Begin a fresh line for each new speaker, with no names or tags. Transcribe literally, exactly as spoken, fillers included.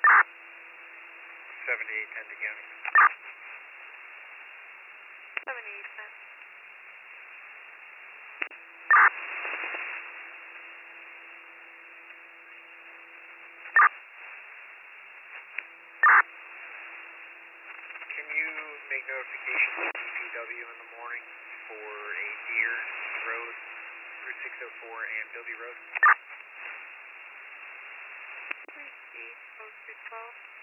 seventy-eight ten to county.
seventy-eight ten.
Can you make notification to D P W in the morning for a deer road, Route six oh four and Bilby Road?
Please see code two twelve.